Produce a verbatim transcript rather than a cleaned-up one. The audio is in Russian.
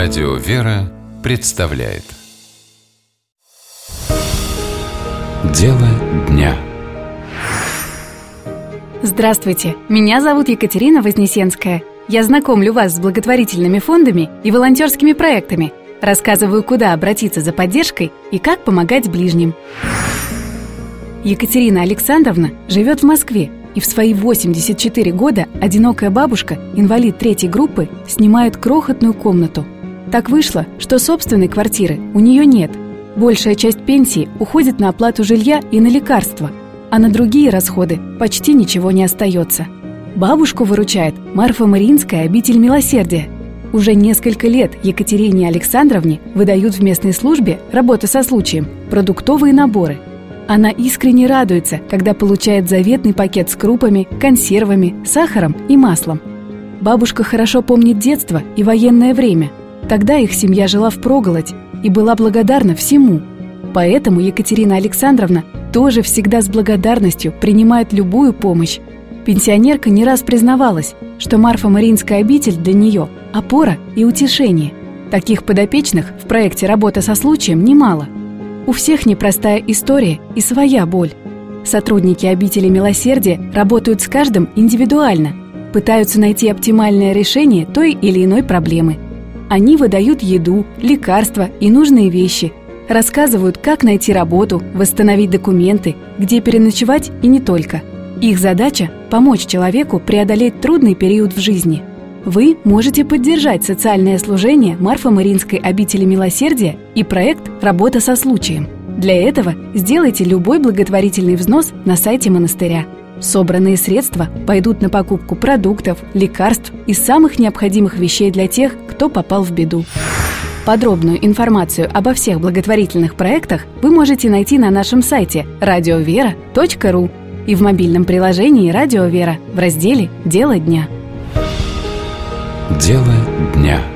Радио «Вера» представляет Дело дня. Здравствуйте, меня зовут Екатерина Вознесенская. Я знакомлю вас с благотворительными фондами и волонтерскими проектами, рассказываю, куда обратиться за поддержкой и как помогать ближним. Екатерина Александровна живет в Москве, и в свои восемьдесят четыре года одинокая бабушка, инвалид третьей группы, снимает крохотную комнату. Так вышло, что собственной квартиры у нее нет. Большая часть пенсии уходит на оплату жилья и на лекарства, а на другие расходы почти ничего не остается. Бабушку выручает Марфа-Мариинская обитель милосердия. Уже несколько лет Екатерине Александровне выдают в местной службе «Работа со случаем» продуктовые наборы. Она искренне радуется, когда получает заветный пакет с крупами, консервами, сахаром и маслом. Бабушка хорошо помнит детство и военное время. Тогда их семья жила впроголодь и была благодарна всему. Поэтому Екатерина Александровна тоже всегда с благодарностью принимает любую помощь. Пенсионерка не раз признавалась, что Марфа-Мариинская обитель для нее – опора и утешение. Таких подопечных в проекте «Работа со случаем» немало. У всех непростая история и своя боль. Сотрудники обители милосердия работают с каждым индивидуально, пытаются найти оптимальное решение той или иной проблемы. Они выдают еду, лекарства и нужные вещи, рассказывают, как найти работу, восстановить документы, где переночевать и не только. Их задача – помочь человеку преодолеть трудный период в жизни. Вы можете поддержать социальное служение Марфа-Мариинской обители милосердия и проект «Работа со случаем». Для этого сделайте любой благотворительный взнос на сайте монастыря. Собранные средства пойдут на покупку продуктов, лекарств и самых необходимых вещей для тех, кто попал в беду. Подробную информацию обо всех благотворительных проектах вы можете найти на нашем сайте радио вера точка ру и в мобильном приложении «Радио Вера» в разделе «Дело дня». Дело дня.